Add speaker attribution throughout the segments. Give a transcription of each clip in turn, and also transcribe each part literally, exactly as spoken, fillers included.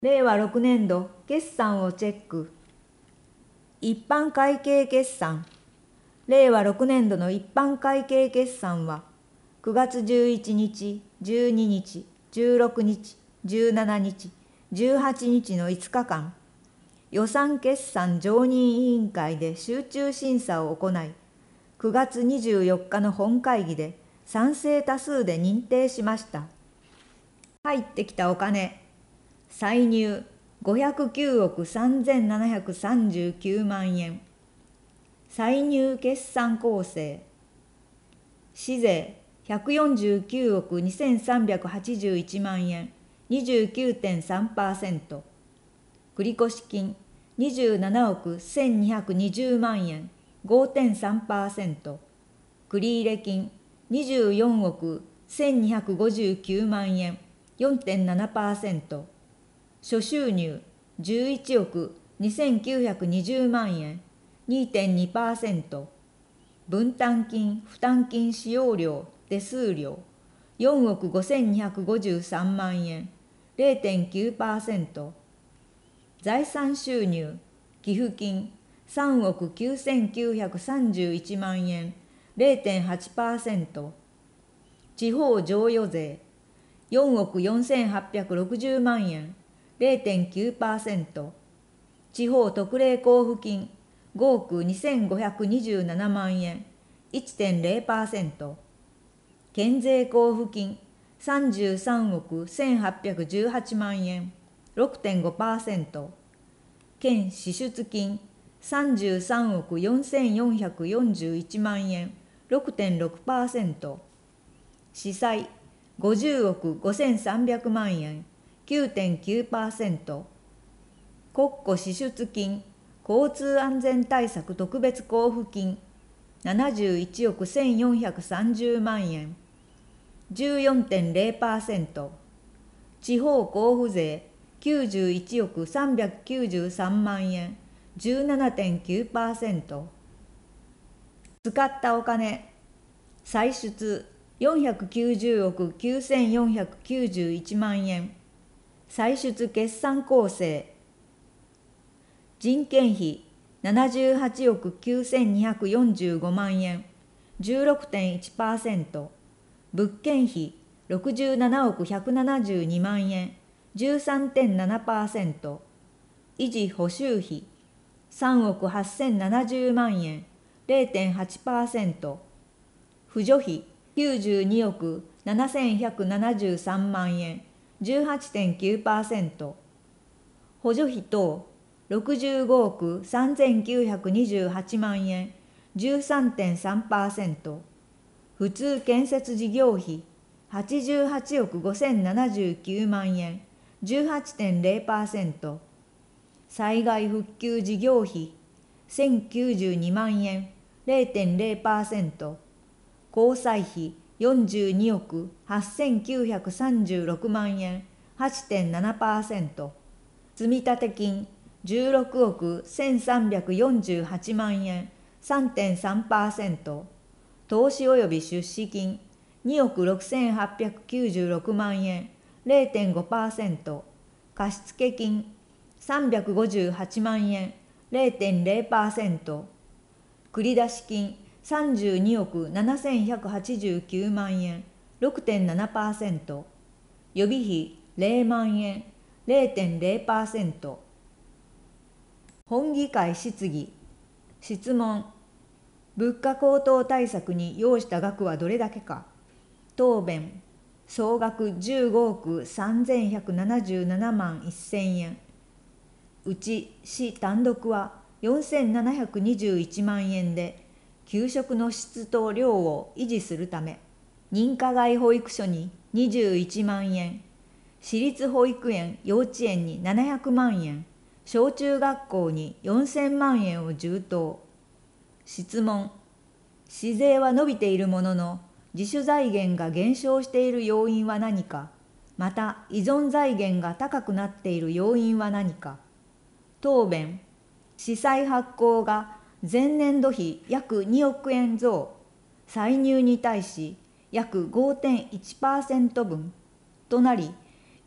Speaker 1: れいわろくねんど決算をチェック。一般会計決算。れいわろくねんどの一般会計決算は、くがつじゅういちにち、じゅうににち、じゅうろくにち、じゅうしちにち、じゅうはちにちのいつかかん、予算決算常任委員会で集中審査を行い、くがつにじゅうよっかの本会議で賛成多数で認定しました。入ってきたお金。歳入ごひゃくきゅうおくさんぜんななひゃくさんじゅうきゅうまんえん。歳入決算構成。市税ひゃくよんじゅうきゅうおくにせんさんびゃくはちじゅういちまんえん にじゅうきゅうてんさんパーセント。繰越金にじゅうななおくせんにひゃくにじゅうまんえん ごてんさんパーセント。繰入金にじゅうよんおくせんにひゃくごじゅうきゅうまんえん よんてんななパーセント。諸収入じゅういちおくにせんきゅうひゃくにじゅうまんえん にてんにパーセント。分担金負担金使用料手数料よんおくごせんにひゃくごじゅうさんまんえん れいてんきゅうパーセント。財産収入寄付金さんおくきゅうせんきゅうひゃくさんじゅういちまんえん れいてんはちパーセント。地方譲与税よんおくよんせんはっぴゃくろくじゅうまんえん れいてんきゅうパーセント。地方特例交付金ごおくにせんごひゃくにじゅうななまんえん いってんれいパーセント。県税交付金さんじゅうさんおくせんはっぴゃくじゅうはちまんえん ろくてんごパーセント。県支出金さんじゅうさんおくよんせんよんひゃくよんじゅういちまんえん ろくてんろくパーセント。司債ごじゅうおくごせんさんびゃくまんえん きゅうてんきゅうパーセント。国庫支出金交通安全対策特別交付金ななじゅういちおくせんよんひゃくさんじゅうまんえん じゅうよんてんれいパーセント。地方交付税きゅうじゅういちおくさんびゃくきゅうじゅうさんまんえん じゅうななてんきゅうパーセント。使ったお金。歳出よんひゃくきゅうじゅうおくきゅうせんよんひゃくきゅうじゅういちまんえん。歳出決算構成。人件費ななじゅうはちおくきゅうせんにひゃくよんじゅうごまんえん じゅうろくてんいちパーセント。物件費ろくじゅうななおくひゃくななじゅうにまんえん じゅうさんてんななパーセント。維持補修費さんおくはっせんななじゅうまんえん れいてんはちパーセント。扶助費きゅうじゅうにおくななせんひゃくななじゅうさんまんえん じゅうはちてんきゅうパーセント。補助費等ろくじゅうごおくさんぜんきゅうひゃくにじゅうはちまんえん じゅうさんてんさんパーセント。普通建設事業費はちじゅうはちおくごせんななじゅうきゅうまんえん じゅうはちてんれいパーセント。災害復旧事業費せんきゅうじゅうにまんえん れいてんれいパーセント。交際費よんじゅうにおくはっせんきゅうひゃくさんじゅうろくまんえん はちてんななパーセント。積立金じゅうろくおくせんさんびゃくよんじゅうはちまんえん さんてんさんパーセント。投資及出資金におくろくせんはっぴゃくきゅうじゅうろくまんえん れいてんごパーセント。貸付金さんびゃくごじゅうはちまんえん れいてんれいパーセント。繰出金さんじゅうにおくななせんひゃくはちじゅうきゅうまんえん ろくてんななパーセント。予備費れいまんえん れいてんれいパーセント。本議会質疑。質問。物価高騰対策に要した額はどれだけか。答弁。総額じゅうごおくさんぜんひゃくななじゅうななまんせんえん。うち市単独はよんせんななひゃくにじゅういちまんえんで、給食の質と量を維持するため、認可外保育所ににじゅういちまんえん、私立保育園・幼稚園にななひゃくまんえん、小中学校によんせんまんえんを充当。質問。市税は伸びているものの、自主財源が減少している要因は何か、また依存財源が高くなっている要因は何か。答弁。市債発行が前年度比約におくえん増、歳入に対し約 ごてんいちパーセント 分となり、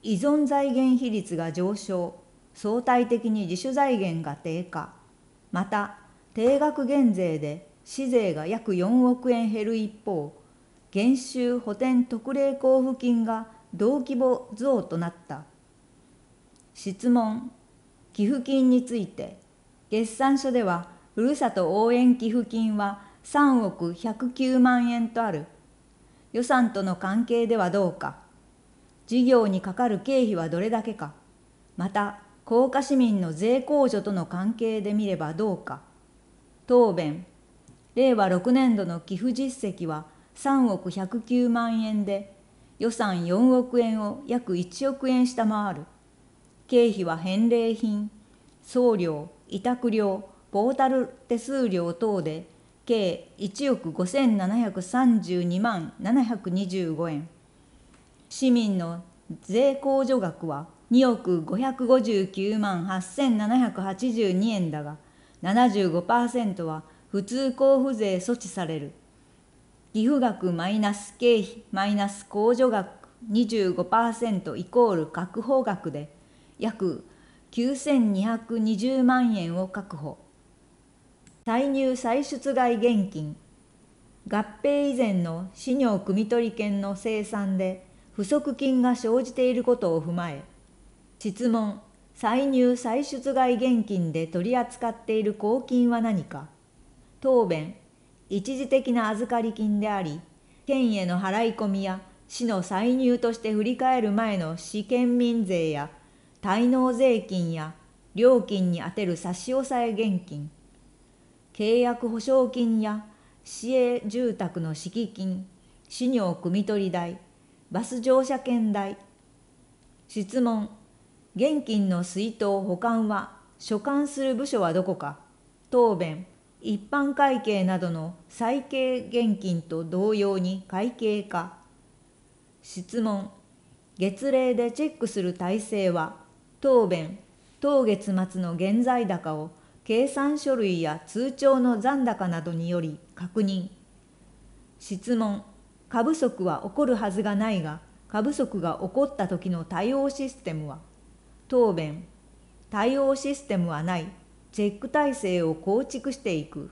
Speaker 1: 依存財源比率が上昇、相対的に自主財源が低下、また定額減税で市税が約よんおくえん減る一方、減収補填特例交付金が同規模増となった。質問、寄付金について、決算書ではふるさと応援寄付金はさんおくひゃくきゅうまんえんとある。予算との関係ではどうか。事業にかかる経費はどれだけか。また、甲賀市民の税控除との関係で見ればどうか。答弁、れいわろくねんどの寄付実績はさんおくひゃくきゅうまんえんで、予算よんおくえんを約いちおくえん下回る。経費は返礼品、送料、委託料、ポータル手数料等で計いちおくごせんななひゃくさんじゅうにまんななひゃくにじゅうごえん。市民の税控除額はにおくごひゃくごじゅうきゅうまんはっせんななひゃくはちじゅうにえんだが、ななじゅうごパーセント は普通交付税措置される。寄付額マイナス経費マイナス控除額 にじゅうごパーセント イコール確保額で約きゅうせんにひゃくにじゅうまんえんを確保。歳入歳出外現金、合併以前の飼料汲み取り権の生産で不足金が生じていることを踏まえ、質問、歳入歳出外現金で取り扱っている公金は何か。答弁、一時的な預かり金であり、県への払い込みや市の歳入として振り返る前の市県民税や滞納税金や料金に充てる差し押さえ現金、契約保証金や市営住宅の敷金、飼料汲み取り代、バス乗車券代。質問、現金の出納保管は所管する部署はどこか。答弁、一般会計などの会計現金と同様に会計課。質問、月例でチェックする体制は。答弁、当月末の現在高を計算書類や通帳の残高などにより確認。質問、過不足は起こるはずがないが、過不足が起こった時の対応システムは。答弁、対応システムはない。チェック体制を構築していく。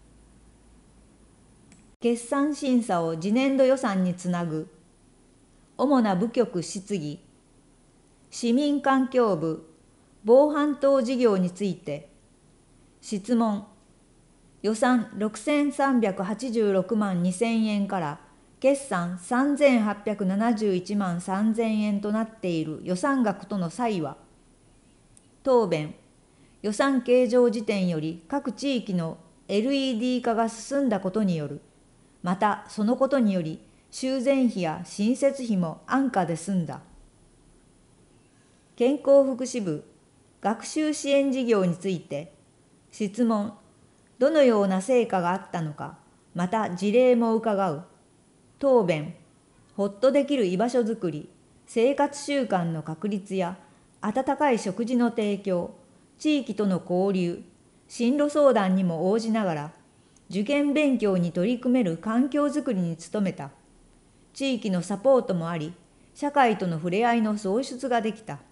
Speaker 1: 決算審査を次年度予算につなぐ。主な部局質疑。市民環境部、防犯等事業について。質問、予算ろくせんさんびゃくはちじゅうろくまんにせんえんから決算さんぜんはっぴゃくななじゅういちまんさんぜんえんとなっている予算額との差異は。答弁、予算計上時点より各地域の エルイーディー 化が進んだことによる。またそのことにより修繕費や新設費も安価で済んだ。健康福祉部、学習支援事業について。質問、どのような成果があったのか、また事例も伺う。答弁、ほっとできる居場所づくり、生活習慣の確立や温かい食事の提供、地域との交流、進路相談にも応じながら、受験勉強に取り組める環境づくりに努めた。地域のサポートもあり、社会との触れ合いの創出ができた。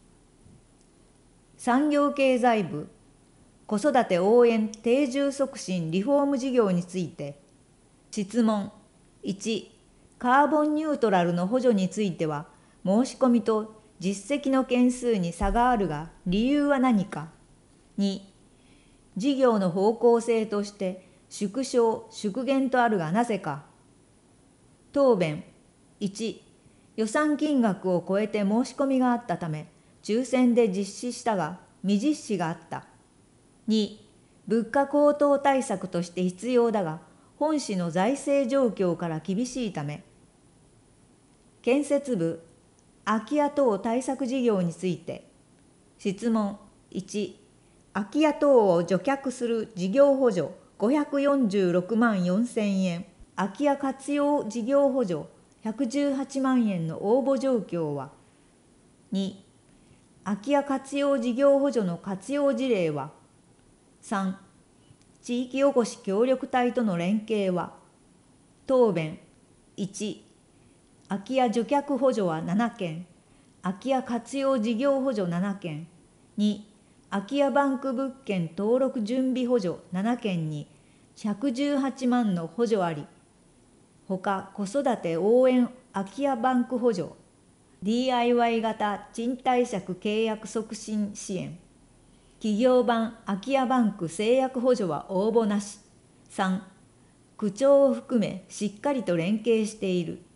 Speaker 1: 産業経済部、子育て応援定住促進リフォーム事業について。質問、いち、カーボンニュートラルの補助については、申し込みと実績の件数に差があるが、理由は何か。に、事業の方向性として縮小・縮減とあるがなぜか。答弁、いち、予算金額を超えて申し込みがあったため、抽選で実施したが未実施があった。に、物価高騰対策として必要だが、本市の財政状況から厳しいため。建設部、空き家等対策事業について。質問、いち、空き家等を除却する事業補助ごひゃくよんじゅうろくまんよんせんえん、空き家活用事業補助ひゃくじゅうはちまんえんの応募状況は。に、空き家活用事業補助の活用事例は。さん、地域おこし協力隊との連携は。答弁、いち、空き家除却補助はななけん、 空き家活用事業補助ななけん、に空き家バンク物件登録準備補助ななけんにひゃくじゅうはちまんの補助あり、ほか子育て応援空き家バンク補助、ディーアイワイ 型賃貸借契約促進支援、企業版空き家バンク制約補助は応募なし。さん、区長を含めしっかりと連携している。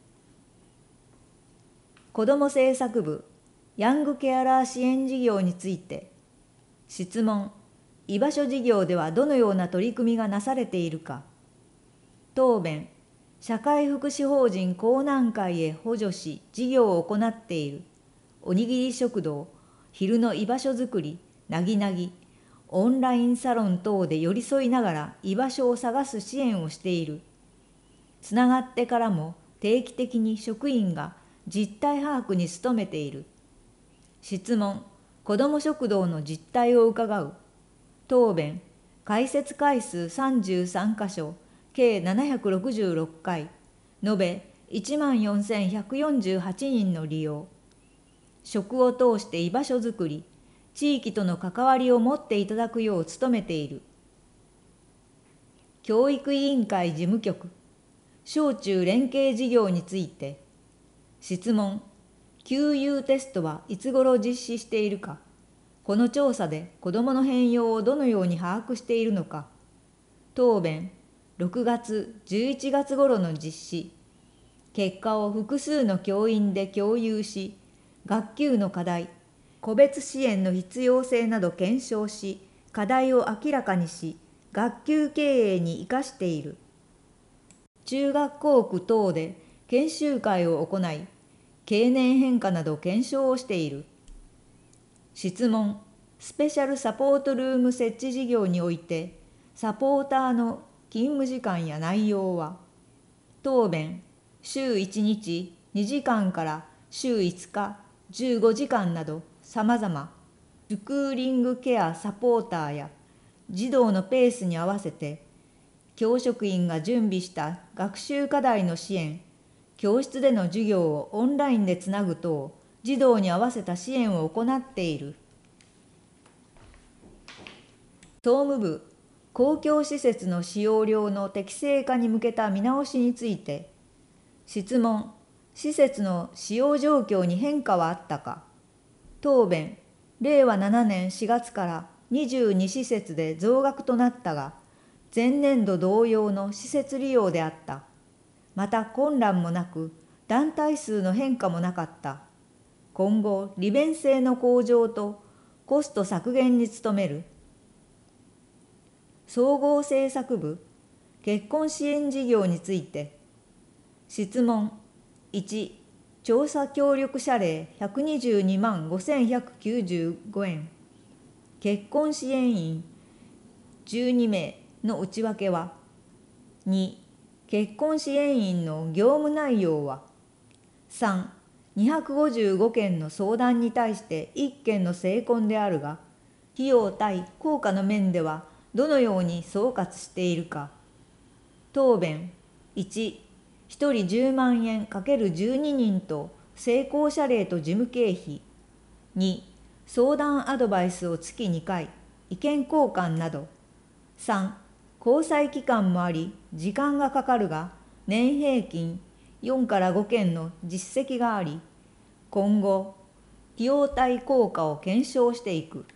Speaker 1: 子ども政策部ヤングケアラー支援事業について、質問、居場所事業ではどのような取り組みがなされているか。答弁、社会福祉法人江南会へ補助し事業を行っている。おにぎり食堂、昼の居場所づくり、なぎなぎ、オンラインサロン等で寄り添いながら居場所を探す支援をしている。つながってからも定期的に職員が実態把握に努めている。質問、子ども食堂の実態を伺う。答弁、開設回数さんじゅうさんかしょ、計ななひゃくろくじゅうろっかい、延べいちまんよんせんひゃくよんじゅうはちにんの利用。食を通して居場所づくり、地域との関わりを持っていただくよう努めている。教育委員会事務局、小中連携事業について、質問、きゅうゆうテストはいつ頃実施しているか。この調査で子どもの変容をどのように把握しているのか。答弁、ろくがつ、じゅういちがつ頃の実施。結果を複数の教員で共有し、学級の課題、個別支援の必要性など検証し、課題を明らかにし、学級経営に生かしている。中学校区等で研修会を行い、経年変化など検証をしている。質問、スペシャルサポートルーム設置事業において、サポーターの勤務時間や内容は。答弁、週いちにちにじかんから週いつかじゅうごじかんなどさまざま。スクーリングケアサポーターや児童のペースに合わせて、教職員が準備した学習課題の支援、教室での授業をオンラインでつなぐ等、児童に合わせた支援を行っている。総務部、公共施設の使用料の適正化に向けた見直しについて、質問、施設の使用状況に変化はあったか。答弁、れいわななねんしがつからにじゅうにしせつで増額となったが、前年度同様の施設利用であった。また混乱もなく、団体数の変化もなかった。今後、利便性の向上とコスト削減に努める。総合政策部、結婚支援事業について、質問、いち、調査協力謝礼ひゃくにじゅうにまんごせんひゃくきゅうじゅうごえん、結婚支援員じゅうにめいの内訳は。に、結婚支援員の業務内容は。さん、にひゃくごじゅうごけんの相談に対していっけんの成婚であるが、費用対効果の面ではどのように総括しているか。答弁、いち、ひとりじゅうまんえん ×じゅうに 人と成功謝礼と事務経費。に、相談アドバイスを月にかい、意見交換など。さん、交際期間もあり時間がかかるが、年平均よんからごけんの実績があり、今後、費用対効果を検証していく。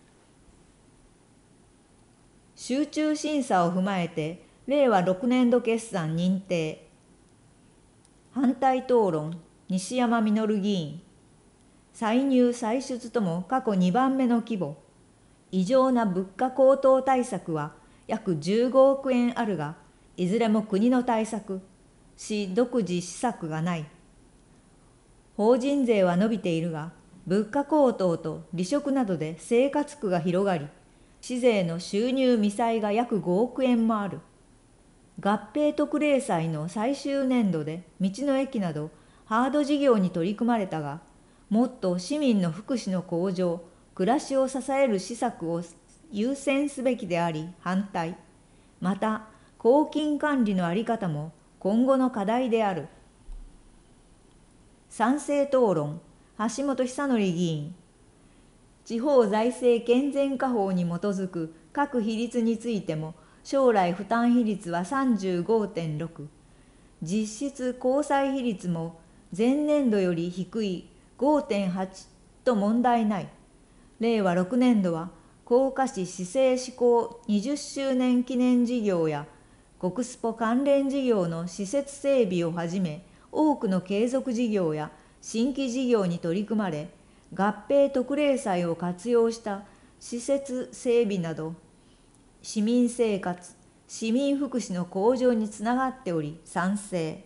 Speaker 1: 集中審査を踏まえて、れいわろくねんど決算認定。反対討論、西山実議員。歳入歳出とも過去にばんめの規模。異常な物価高騰対策は約じゅうごおくえんあるが、いずれも国の対策、市独自施策がない。法人税は伸びているが、物価高騰と離職などで生活苦が広がり、市税の収入未済が約ごおくえんもある。合併特例債の最終年度で道の駅などハード事業に取り組まれたが、もっと市民の福祉の向上、暮らしを支える施策を優先すべきであり反対。また、公金管理の在り方も今後の課題である。賛成討論、 橋本久典議員。地方財政健全化法に基づく各比率についても、将来負担比率は さんじゅうごてんろく、実質公債比率も前年度より低い ごてんはち と問題ない。れいわろくねん度は甲賀市市政施行にじゅっしゅうねん記念事業や国スポ関連事業の施設整備をはじめ、多くの継続事業や新規事業に取り組まれ、合併特例債を活用した施設整備など、市民生活、市民福祉の向上につながっており賛成。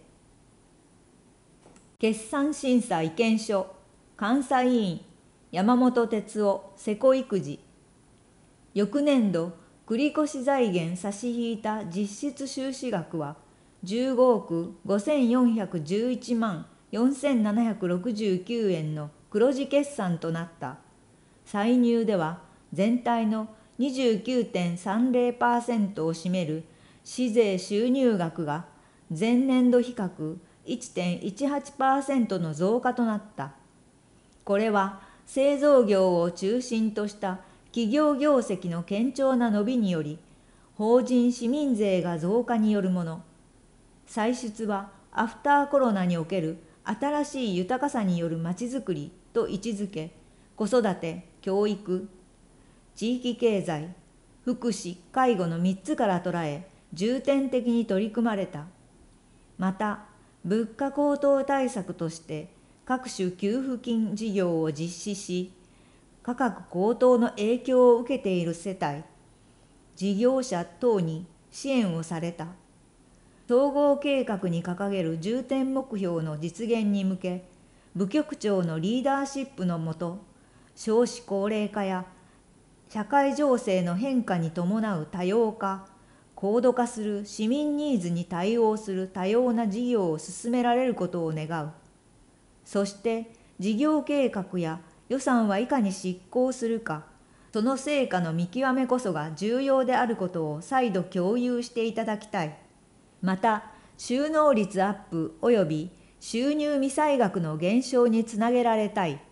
Speaker 1: 決算審査意見書、監査委員、山本哲夫、瀬古育児。翌年度、繰越財源差し引いた実質収支額は、じゅうごおくごせんよんひゃくじゅういちまんよんせんななひゃくろくじゅうきゅうえんの黒字決算となった。歳入では、全体の にじゅうきゅうてんさんぜろパーセント を占める市税収入額が、前年度比較 いちてんいちはちパーセント の増加となった。これは、製造業を中心とした企業業績の堅調な伸びにより、法人市民税が増加によるもの。歳出はアフターコロナにおける新しい豊かさによるまちづくりと位置づけ、子育て、教育、地域経済、福祉、介護のみっつから捉え、重点的に取り組まれた。また、物価高騰対策として各種給付金事業を実施し、価格高騰の影響を受けている世帯、事業者等に支援をされた。総合計画に掲げる重点目標の実現に向け、部局長のリーダーシップのもと、少子高齢化や社会情勢の変化に伴う多様化、高度化する市民ニーズに対応する多様な事業を進められることを願う。そして、事業計画や予算はいかに執行するか、その成果の見極めこそが重要であることを再度共有していただきたい。また、収納率アップ及び収入未済額の減少につなげられたい。